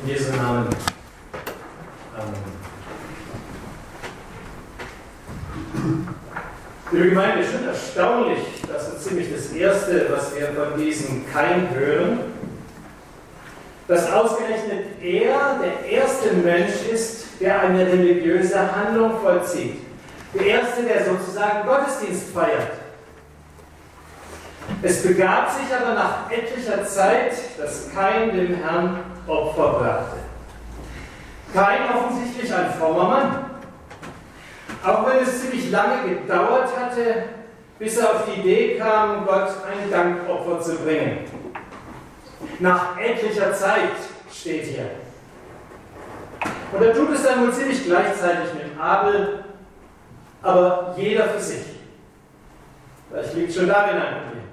In Jesu Namen. Amen. Liebe Gemeinde, es ist schon erstaunlich, dass so ziemlich das Erste, was wir von diesem Kain hören, dass ausgerechnet er der erste Mensch ist, der eine religiöse Handlung vollzieht. Der erste, der sozusagen Gottesdienst feiert. Es begab sich aber nach etlicher Zeit, dass Kain dem Herrn Opfer brachte. Kain offensichtlich ein frommer Mann. Auch wenn es ziemlich lange gedauert hatte, bis er auf die Idee kam, Gott ein Dankopfer zu bringen. Nach etlicher Zeit steht hier. Und er tut es dann wohl ziemlich gleichzeitig mit Abel, aber jeder für sich. Vielleicht liegt schon darin ein Problem.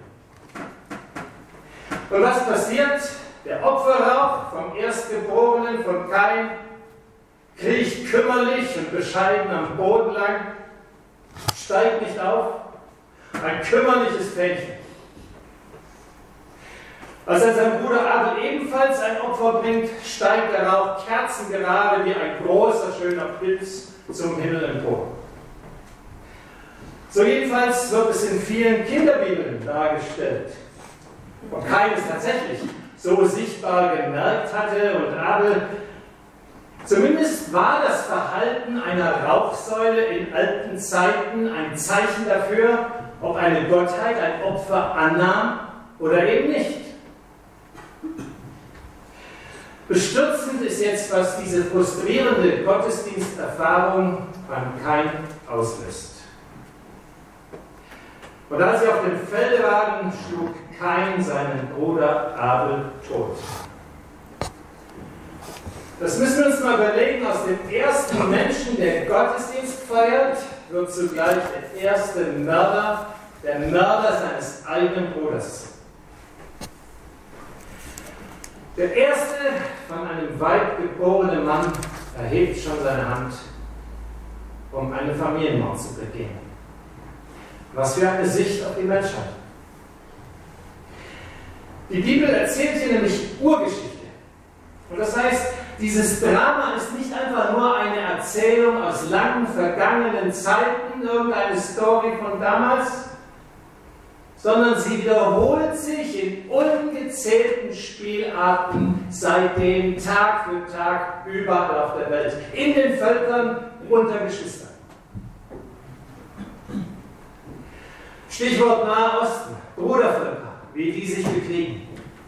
Und was passiert? Der Opferrauch vom Erstgeborenen von Kain kriecht kümmerlich und bescheiden am Boden lang, steigt nicht auf, ein kümmerliches Fähnchen. Als er sein Bruder Abel ebenfalls ein Opfer bringt, steigt der Rauch kerzengerade wie ein großer, schöner Pilz zum Himmel empor. So jedenfalls wird es in vielen Kinderbibeln dargestellt. Und Kain es tatsächlich so sichtbar gemerkt hatte und Abel. Zumindest war das Verhalten einer Rauchsäule in alten Zeiten ein Zeichen dafür, ob eine Gottheit ein Opfer annahm oder eben nicht. Bestürzend ist jetzt, was diese frustrierende Gottesdiensterfahrung beim Kain auslöst. Und als sie auf dem Felde waren, schlug Kain seinen Bruder Abel tot. Das müssen wir uns mal überlegen. Aus dem ersten Menschen, der Gottesdienst feiert, wird zugleich der erste Mörder, der Mörder seines eigenen Bruders. Der erste von einem Weib geborene Mann erhebt schon seine Hand, um einen Familienmord zu begehen. Was für eine Sicht auf die Menschheit. Die Bibel erzählt hier nämlich Urgeschichte. Und das heißt, dieses Drama ist nicht einfach nur eine Erzählung aus langen, vergangenen Zeiten, irgendeine Story von damals, sondern sie wiederholt sich in ungezählten Spielarten seitdem Tag für Tag überall auf der Welt, in den Völkern, unter Geschwistern. Stichwort Nahe Osten, Brudervölker, wie die sich bekriegen.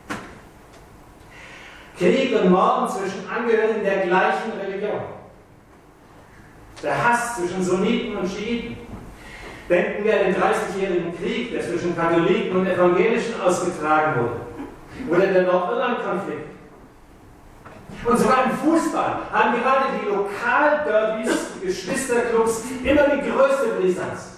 Krieg und Morden zwischen Angehörigen der gleichen Religion. Der Hass zwischen Sunniten und Schiiten. Denken wir an den 30-jährigen Krieg, der zwischen Katholiken und Evangelischen ausgetragen wurde. Oder der Nordirland-Konflikt. Und sogar im Fußball haben gerade die Lokalderbys, die Geschwisterclubs, immer die größte Brisanz.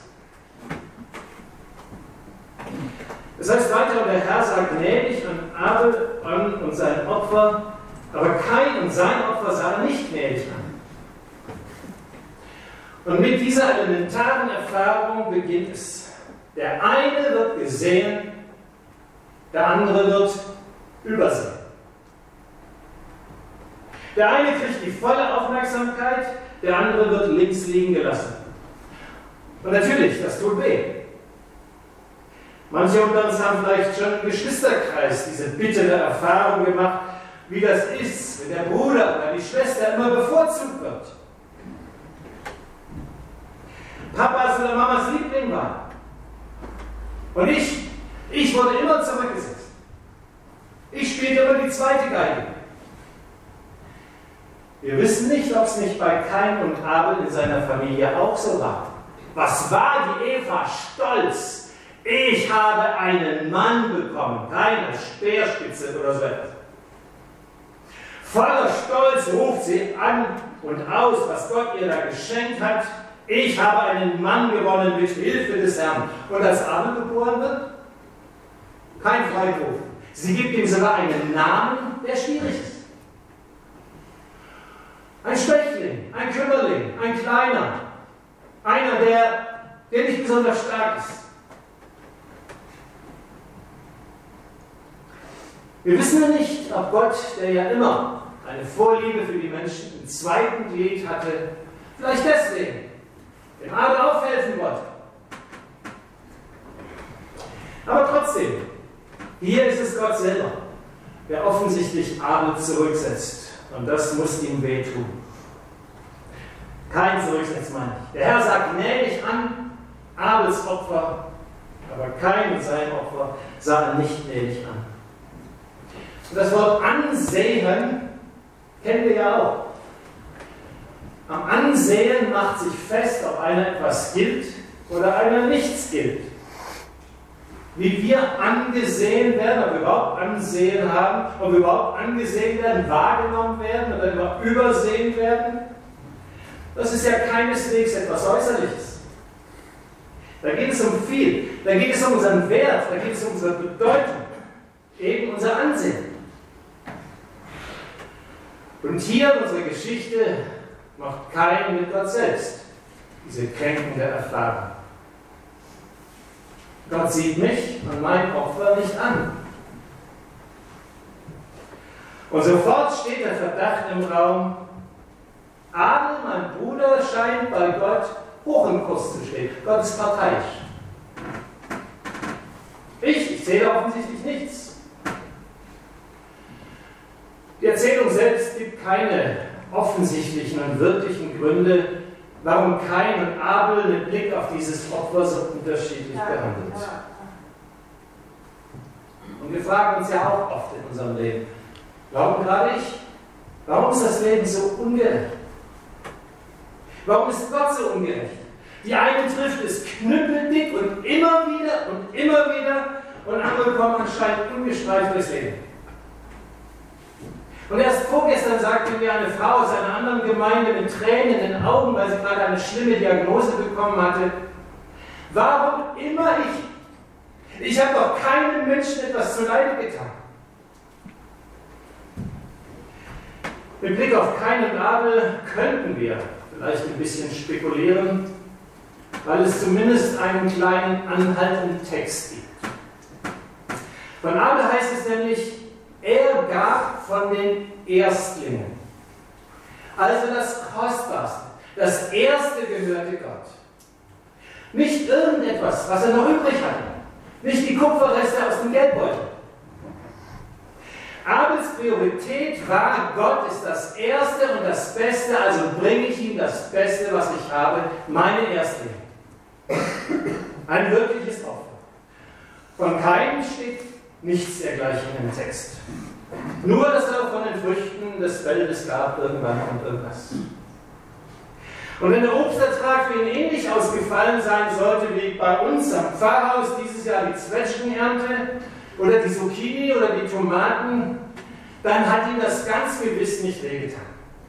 Das heißt weiter, und der Herr sah gnädig an Abel an und sein Opfer, aber Kain und sein Opfer sah er nicht gnädig an. Und mit dieser elementaren Erfahrung beginnt es. Der eine wird gesehen, der andere wird übersehen. Der eine kriegt die volle Aufmerksamkeit, der andere wird links liegen gelassen. Und natürlich, das tut weh. Manche unter uns haben vielleicht schon im Geschwisterkreis diese bittere Erfahrung gemacht, wie das ist, wenn der Bruder oder die Schwester immer bevorzugt wird. Papas oder Mamas Liebling war. Und ich wurde immer zurückgesetzt. Ich spielte immer die zweite Geige. Wir wissen nicht, ob es nicht bei Kain und Abel in seiner Familie auch so war. Was war die Eva stolz? Ich habe einen Mann bekommen, keine Speerspitze oder so etwas. Voller Stolz ruft sie an und aus, was Gott ihr da geschenkt hat. Ich habe einen Mann gewonnen mit Hilfe des Herrn. Und als Abel geboren wird, kein Freiberuf. Sie gibt ihm sogar einen Namen, der schwierig ist. Ein Schwächling, ein Kümmerling, ein Kleiner. Einer, der nicht besonders stark ist. Wir wissen ja nicht, ob Gott, der ja immer eine Vorliebe für die Menschen im zweiten Glied hatte, vielleicht deswegen dem Abel aufhelfen wollte. Aber trotzdem, hier ist es Gott selber, der offensichtlich Abel zurücksetzt. Und das muss ihm wehtun. Kein Zurücksetzen, meine ich. Der Herr sagt gnädig an Abels Opfer, aber kein und sein Opfer sah er nicht gnädig an. Und das Wort ansehen kennen wir ja auch. Am Ansehen macht sich fest, ob einer etwas gilt oder einer nichts gilt. Wie wir angesehen werden, ob wir überhaupt Ansehen haben, ob wir überhaupt angesehen werden, wahrgenommen werden oder überhaupt übersehen werden, das ist ja keineswegs etwas Äußerliches. Da geht es um viel. Da geht es um unseren Wert, da geht es um unsere Bedeutung, eben unser Ansehen. Und hier in unserer Geschichte macht Kain mit Gott selbst diese kränkende Erfahrung. Gott sieht mich und mein Opfer nicht an. Und sofort steht der Verdacht im Raum, Abel, mein Bruder, scheint bei Gott hoch im Kurs zu stehen. Gott ist parteiisch. Ich zähle offensichtlich nichts. Die Erzählung selbst gibt keine offensichtlichen und wirklichen Gründe, warum Kain und Abel mit Blick auf dieses Opfer so unterschiedlich behandelt. Und wir fragen uns ja auch oft in unserem Leben, warum gerade ich? Warum ist das Leben so ungerecht? Warum ist Gott so ungerecht? Die einen trifft es knüppeldick und immer wieder und andere kommen anscheinend ungestreift durchs Leben. Und erst vorgestern sagte mir eine Frau aus einer anderen Gemeinde mit Tränen in den Augen, weil sie gerade eine schlimme Diagnose bekommen hatte, warum immer ich? Ich habe doch keinem Menschen etwas zuleide getan. Mit Blick auf Kain und Abel könnten wir vielleicht ein bisschen spekulieren, weil es zumindest einen kleinen anhaltenden Text gibt. Von Abel heißt es nämlich, er gab von den Erstlingen. Also das Kostbarste, das Erste gehörte Gott. Nicht irgendetwas, was er noch übrig hatte. Nicht die Kupferreste aus dem Geldbeutel. Abels Priorität war, Gott ist das Erste und das Beste, also bringe ich ihm das Beste, was ich habe, meine Erstlinge. Ein wirkliches Opfer. Von Kain steht nichts dergleichen im Text. Nur, dass er von den Früchten des Feldes gab, irgendwann und irgendwas. Und wenn der Obstertrag für ihn ähnlich ausgefallen sein sollte wie bei uns am Pfarrhaus dieses Jahr die Zwetschgenernte oder die Zucchini oder die Tomaten, dann hat ihm das ganz gewiss nicht wehgetan.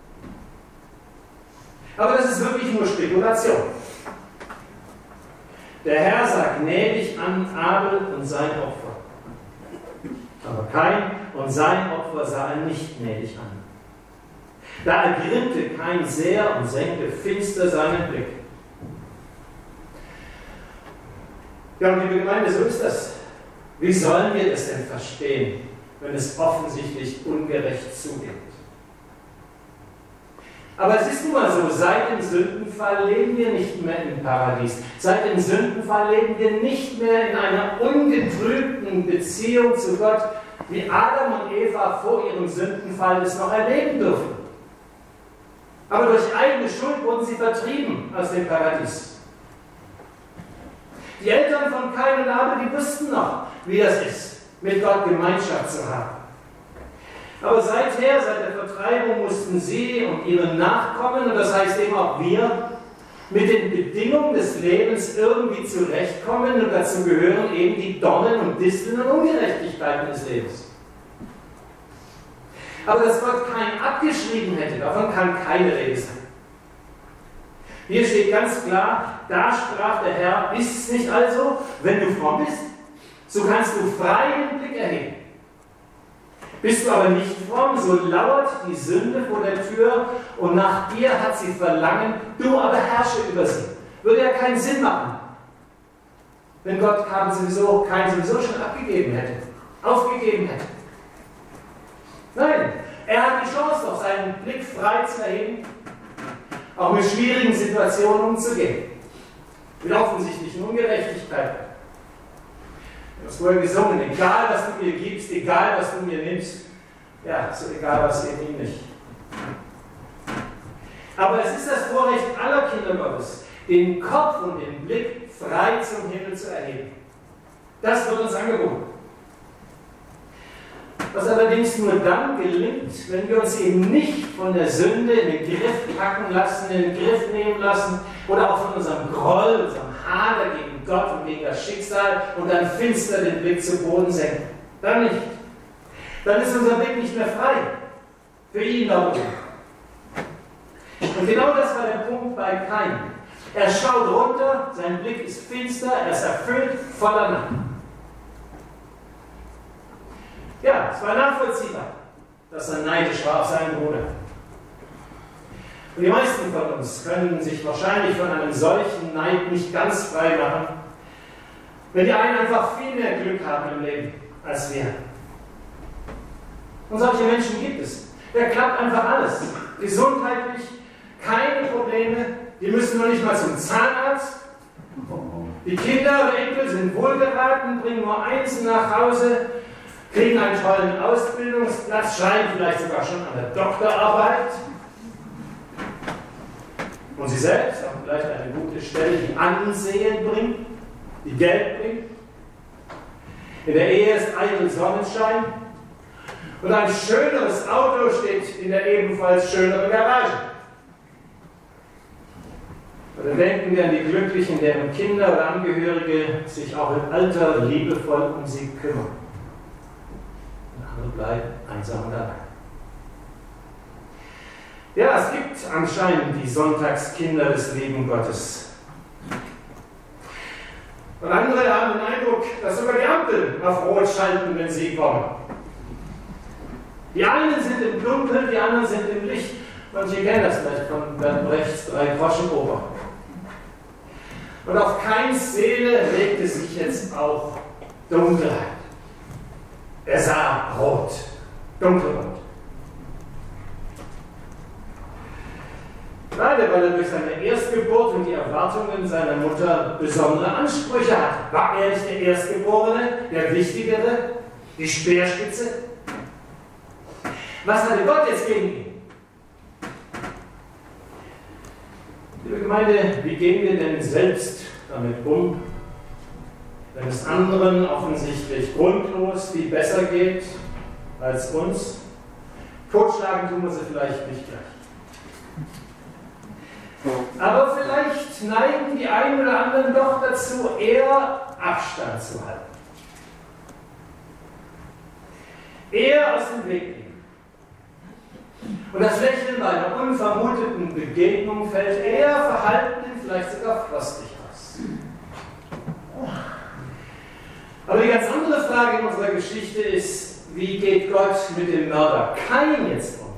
Aber das ist wirklich nur Spekulation. Der Herr sagt gnädig an Abel und sein Opfer. Aber Kain und sein Opfer sah er nicht gnädig an. Da ergrimmte Kain sehr und senkte finster seinen Blick. Ja, und liebe Gemeinde, so ist das. Wie sollen wir das denn verstehen, wenn es offensichtlich ungerecht zugeht? Aber es ist nun mal so, seit dem Sündenfall leben wir nicht mehr im Paradies. Seit dem Sündenfall leben wir nicht mehr in einer ungetrübten Beziehung zu Gott, wie Adam und Eva vor ihrem Sündenfall es noch erleben durften. Aber durch eigene Schuld wurden sie vertrieben aus dem Paradies. Die Eltern von Kain und Abel, die wussten noch, wie das ist, mit Gott Gemeinschaft zu haben. Aber seit der Vertreibung mussten sie und ihre Nachkommen, und das heißt eben auch wir, mit den Bedingungen des Lebens irgendwie zurechtkommen, und dazu gehören eben die Dornen und Disteln und Ungerechtigkeiten des Lebens. Aber dass Gott Kain abgeschrieben hätte, davon kann keine Rede sein. Hier steht ganz klar, da sprach der Herr, ist es nicht also, wenn du fromm bist, so kannst du frei den Blick erheben. Bist du aber nicht fromm, so lauert die Sünde vor der Tür und nach dir hat sie Verlangen, du aber herrsche über sie. Würde ja keinen Sinn machen, wenn Gott Kain sowieso schon aufgegeben hätte. Nein, Er hat die Chance, doch seinen Blick frei zu erheben, auch mit schwierigen Situationen umzugehen, mit offensichtlichen Ungerechtigkeiten. Du hast vorher gesungen, egal was du mir gibst, egal was du mir nimmst, ja, so egal was eben ihm nicht. Aber es ist das Vorrecht aller Kinder Gottes, den Kopf und den Blick frei zum Himmel zu erheben. Das wird uns angeboten. Was allerdings nur dann gelingt, wenn wir uns eben nicht von der Sünde in den Griff packen lassen, in den Griff nehmen lassen oder auch von unserem Groll, unserem Hader gegen Gott und gegen das Schicksal und dann finster den Blick zu Boden senken. Dann nicht. Dann ist unser Blick nicht mehr frei. Für ihn da oben. Und genau das war der Punkt bei Kain. Er schaut runter, sein Blick ist finster, er ist erfüllt voller Nacht. Ja, es war nachvollziehbar, dass er neidisch war auf seinen Bruder. Und die meisten von uns können sich wahrscheinlich von einem solchen Neid nicht ganz frei machen, wenn die einen einfach viel mehr Glück haben im Leben als wir. Und solche Menschen gibt es. Da klappt einfach alles. Gesundheitlich, keine Probleme, die müssen noch nicht mal zum Zahnarzt. Die Kinder oder Enkel sind wohlgeraten, bringen nur eins nach Hause, kriegen einen tollen Ausbildungsplatz, scheinen vielleicht sogar schon an der Doktorarbeit. Und sie selbst haben vielleicht eine gute Stelle, die Ansehen bringt, die Geld bringt. In der Ehe ist eitel Sonnenschein. Und ein schöneres Auto steht in der ebenfalls schöneren Garage. Oder denken wir an die Glücklichen, deren Kinder oder Angehörige sich auch im Alter liebevoll um sie kümmern. Und andere bleiben einsam und allein. Ja, es gibt anscheinend die Sonntagskinder des lieben Gottes. Und andere haben den Eindruck, dass sogar die Ampeln auf Rot schalten, wenn sie kommen. Die einen sind im Dunkeln, die anderen sind im Licht. Manche kennen das vielleicht von Bertolt Brechts Drei-Groschen-Oper. Und auf Kains Seele regte sich jetzt auch Dunkelheit. Er sah rot, dunkelrot. Leider, weil er durch seine Erstgeburt und die Erwartungen seiner Mutter besondere Ansprüche hatte. War er nicht der Erstgeborene, der Wichtigere, die Speerspitze? Was hatte Gott jetzt gegen ihn? Liebe Gemeinde, wie gehen wir denn selbst damit um, wenn es anderen offensichtlich grundlos viel besser geht als uns? Totschlagen tun wir sie vielleicht nicht gleich. Aber vielleicht neigen die einen oder anderen doch dazu, eher Abstand zu halten. Eher aus dem Weg gehen. Und das Lächeln bei einer unvermuteten Begegnung fällt eher verhalten, vielleicht sogar frostig aus. Aber die ganz andere Frage in unserer Geschichte ist, wie geht Gott mit dem Mörder Kain jetzt um?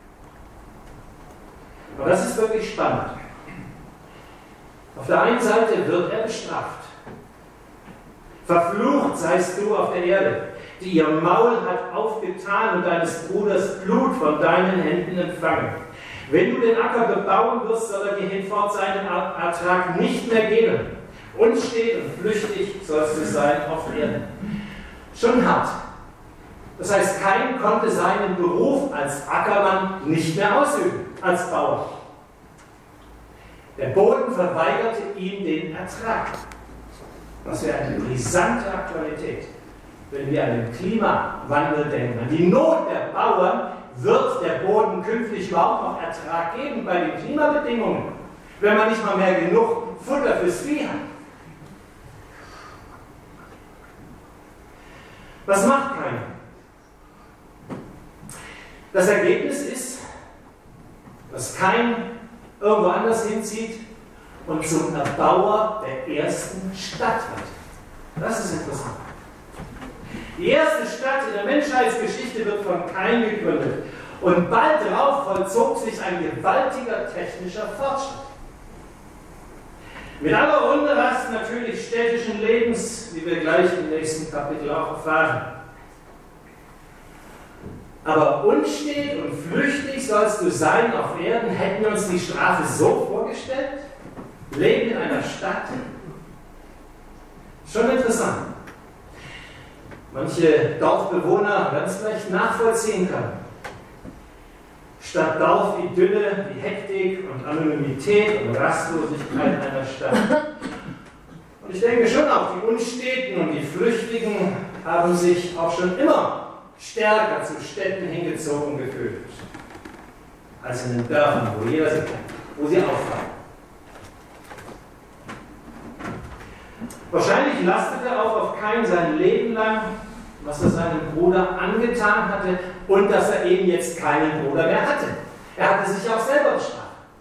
Aber das ist wirklich spannend. Auf der einen Seite wird er bestraft. Verflucht seist du auf der Erde, die ihr Maul hat aufgetan und deines Bruders Blut von deinen Händen empfangen. Wenn du den Acker bebauen wirst, soll er dir hinfort seinen Ertrag nicht mehr geben. Unstet und flüchtig sollst du sein auf Erden. Schon hart. Das heißt, Kain konnte seinen Beruf als Ackermann nicht mehr ausüben, als Bauer. Der Boden verweigerte ihm den Ertrag. Das wäre eine brisante Aktualität. Wenn wir an den Klimawandel denken, an die Not der Bauern, wird der Boden künftig überhaupt noch Ertrag geben bei den Klimabedingungen, wenn man nicht mal mehr genug Futter fürs Vieh hat. Was macht keiner? Das Ergebnis ist, dass Kain irgendwo anders hinzieht und zum Erbauer der ersten Stadt wird. Das ist interessant. Die erste Stadt in der Menschheitsgeschichte wird von Kain gegründet und bald darauf vollzog sich ein gewaltiger technischer Fortschritt. Mit aller Unrast natürlich städtischen Lebens, wie wir gleich im nächsten Kapitel auch erfahren. Aber unstet und flüchtig sollst du sein auf Erden. Hätten wir uns die Strafe so vorgestellt? Leben in einer Stadt? Schon interessant. Manche Dorfbewohner werden es vielleicht nachvollziehen können. Statt Dorfidylle, die Hektik und Anonymität und Rastlosigkeit einer Stadt. Und ich denke schon auch, die Unsteten und die Flüchtigen haben sich auch schon immer stärker zu Städten hingezogen gefühlt, als in den Dörfern, wo jeder sie kennt, wo sie auffallen. Wahrscheinlich lastete auch auf Kain sein Leben lang, was er seinem Bruder angetan hatte und dass er eben jetzt keinen Bruder mehr hatte. Er hatte sich auch selber bestraft.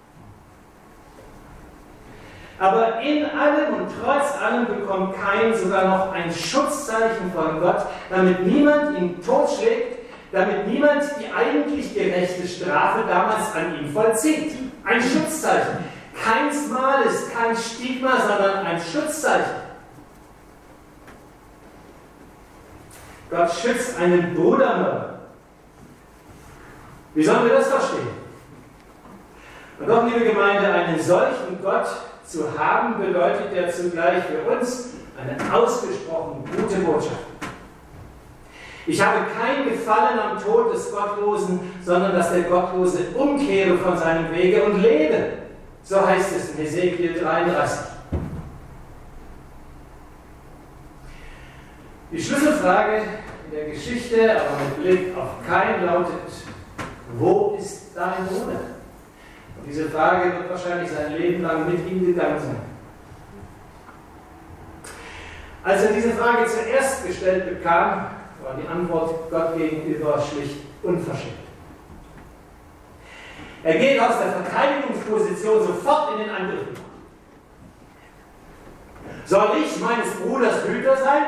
Aber in allem und trotz allem bekommt Kain sogar noch ein Schutzzeichen von Gott, damit niemand ihn totschlägt, damit niemand die eigentlich gerechte Strafe damals an ihm vollzieht. Ein Schutzzeichen. Keins Mal ist kein Stigma, sondern ein Schutzzeichen. Gott schützt einen Brudermörder. Wie sollen wir das verstehen? Und doch, liebe Gemeinde, einen solchen Gott zu haben, bedeutet ja zugleich für uns eine ausgesprochen gute Botschaft. Ich habe kein Gefallen am Tod des Gottlosen, sondern dass der Gottlose umkehre von seinem Wege und lebe. So heißt es in Hesekiel 33. Die Schlüsselfrage in der Geschichte, aber mit Blick auf Kain, lautet: Wo ist dein Bruder? Und diese Frage wird wahrscheinlich sein Leben lang mit ihm gegangen sein. Als er diese Frage zuerst gestellt bekam, war die Antwort Gott gegenüber schlicht unverschämt. Er geht aus der Verteidigungsposition sofort in den Angriff. Soll ich meines Bruders Hüter sein?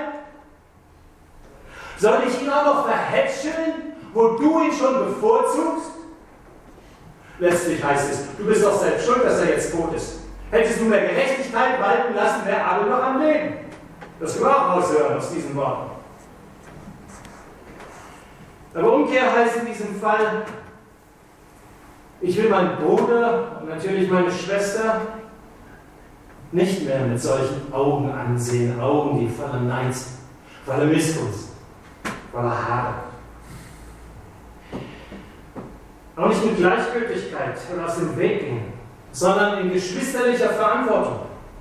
Soll ich ihn auch noch verhätscheln, wo du ihn schon bevorzugst? Letztlich heißt es, du bist doch selbst schuld, dass er jetzt tot ist. Hättest du mehr Gerechtigkeit walten lassen, wäre Abel noch am Leben. Das können wir auch raushören aus diesen Worten. Aber Umkehr heißt in diesem Fall, ich will meinen Bruder und natürlich meine Schwester nicht mehr mit solchen Augen ansehen, Augen, die voller Neid sind, voller Missgunst, voller Hader. Auch nicht mit Gleichgültigkeit oder aus dem Weg gehen, sondern in geschwisterlicher Verantwortung.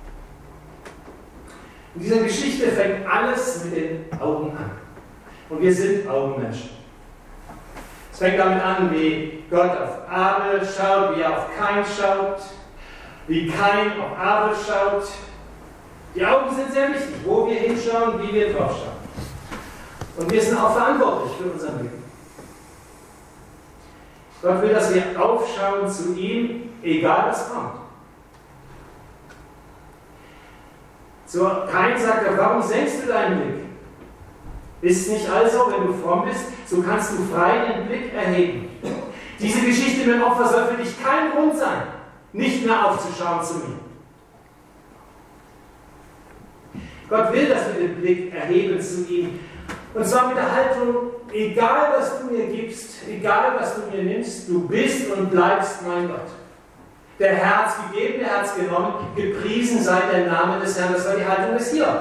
In dieser Geschichte fängt alles mit den Augen an. Und wir sind Augenmenschen. Es fängt damit an, wie Gott auf Abel schaut, wie er auf Kain schaut, wie Kain auf Abel schaut. Die Augen sind sehr wichtig, wo wir hinschauen, wie wir drauf schauen. Und wir sind auch verantwortlich für unseren Leben. Gott will, dass wir aufschauen zu ihm, egal was kommt. So, Kain sagt er, warum senkst du deinen Blick? Ist nicht also, wenn du fromm bist, so kannst du frei den Blick erheben. Diese Geschichte mit dem Opfer soll für dich kein Grund sein, nicht mehr aufzuschauen zu mir. Gott will, dass wir den Blick erheben zu ihm. Und zwar mit der Haltung, egal was du mir gibst, egal was du mir nimmst, du bist und bleibst mein Gott. Der Herr hat's gegeben, der hat's genommen, gepriesen sei der Name des Herrn. Das war die Haltung des Hiob.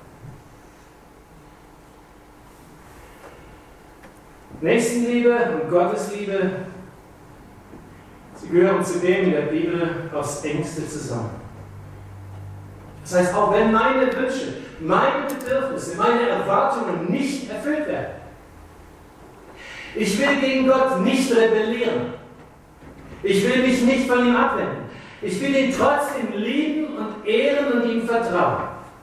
Nächstenliebe und Gottesliebe, sie gehören zudem in der Bibel aufs engste zusammen. Das heißt, auch wenn meine Wünsche, meine Bedürfnisse, meine Erwartungen nicht erfüllt werden, ich will gegen Gott nicht rebellieren. Ich will mich nicht von ihm abwenden. Ich will ihn trotzdem lieben und ehren und ihm vertrauen.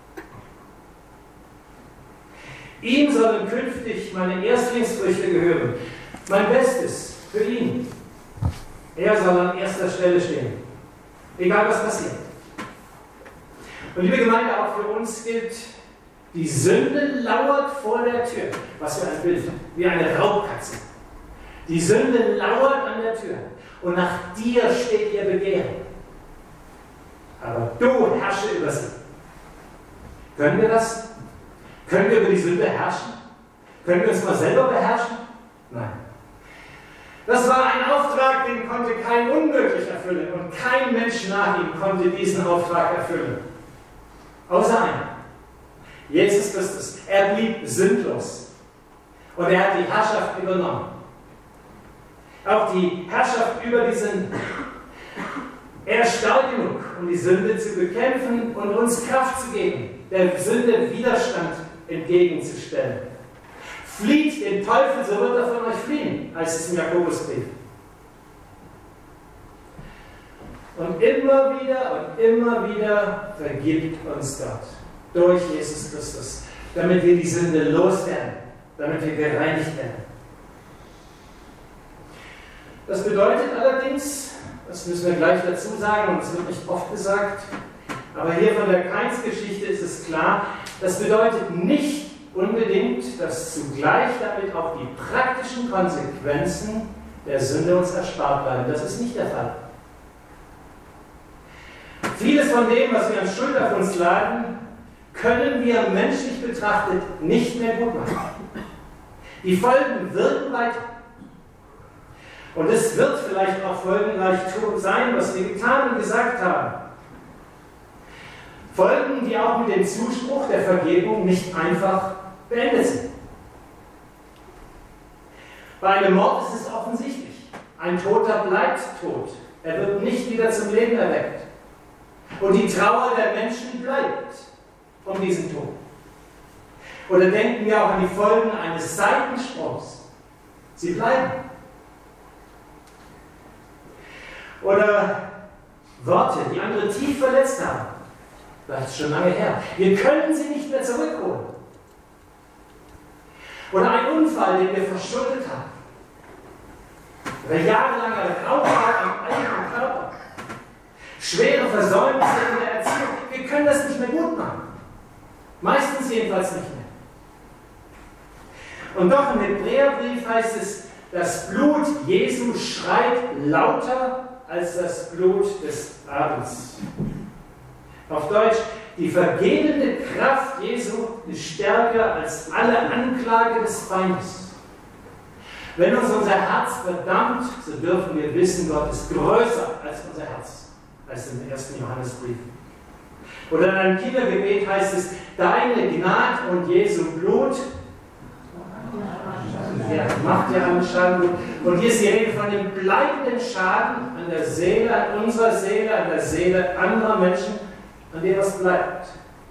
Ihm sollen künftig meine Erstlingsfrüchte gehören. Mein Bestes für ihn. Er soll an erster Stelle stehen. Egal was passiert. Und liebe Gemeinde, auch für uns gilt, die Sünde lauert vor der Tür. Was für ein Bild. Wie eine Raubkatze. Die Sünde lauert an der Tür. Und nach dir steht ihr Begehren. Aber du herrsche über sie. Können wir das? Können wir über die Sünde herrschen? Können wir uns mal selber beherrschen? Nein. Das war ein Auftrag, den konnte kein unmöglich erfüllen und kein Mensch nach ihm konnte diesen Auftrag erfüllen. Außer einer. Jesus Christus. Er blieb sündlos und er hat die Herrschaft übernommen. Auch die Herrschaft über die Sünden. Er ist stark genug, um die Sünde zu bekämpfen und uns Kraft zu geben, der Sünde Widerstand entgegenzustellen. Flieht den Teufel, so wird er von euch fliehen, heißt es im Jakobusbrief. Und immer wieder vergibt uns Gott durch Jesus Christus, damit wir die Sünde loswerden, damit wir gereinigt werden. Das bedeutet allerdings, das müssen wir gleich dazu sagen, und es wird nicht oft gesagt, aber hier von der Kains-Geschichte ist es klar, das bedeutet nicht unbedingt, dass zugleich damit auch die praktischen Konsequenzen der Sünde uns erspart bleiben. Das ist nicht der Fall. Vieles von dem, was wir an Schuld auf uns laden, können wir menschlich betrachtet nicht mehr gut machen. Die Folgen wirken weiter. Und es wird vielleicht auch folgenreich sein, was wir getan und gesagt haben. Folgen, die auch mit dem Zuspruch der Vergebung nicht einfach beendet sind. Bei einem Mord ist es offensichtlich. Ein Toter bleibt tot. Er wird nicht wieder zum Leben erweckt. Und die Trauer der Menschen bleibt um diesen Tod. Oder denken wir auch an die Folgen eines Seitensprungs. Sie bleiben. Oder Worte, die andere tief verletzt haben. Das ist schon lange her. Wir können sie nicht mehr zurückholen. Oder ein Unfall, den wir verschuldet haben. Oder jahrelanger Raubbau am eigenen Körper. Schwere Versäumnisse in der Erziehung. Wir können das nicht mehr gut machen. Meistens jedenfalls nicht mehr. Und doch im Hebräerbrief heißt es, das Blut Jesu schreit lauter als das Blut des Abels. Auf Deutsch, die vergebende Kraft Jesu ist stärker als alle Anklage des Feindes. Wenn uns unser Herz verdammt, so dürfen wir wissen, Gott ist größer als unser Herz, als im 1. Johannesbrief. Oder in einem Kindergebet heißt es, deine Gnade und Jesu Blut macht ja einen Schaden gut. Und hier ist die Rede von dem bleibenden Schaden an der Seele, an unserer Seele, an der Seele anderer Menschen, an dem was bleibt.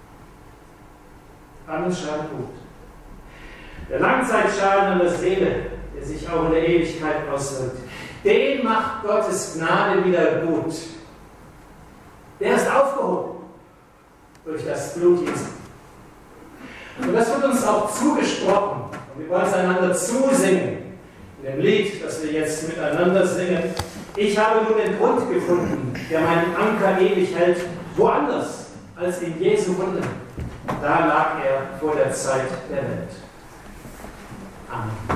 An Schaden gut. Der Langzeitschaden an der Seele, der sich auch in der Ewigkeit auswirkt, den macht Gottes Gnade wieder gut. Der ist aufgehoben durch das Blut Jesu. Und das wird uns auch zugesprochen. Und wir wollen es einander zusingen. In dem Lied, das wir jetzt miteinander singen. Ich habe nun den Grund gefunden, der meinen Anker ewig hält, woanders als in Jesu Wunden. Da lag er vor der Zeit der Welt. Amen.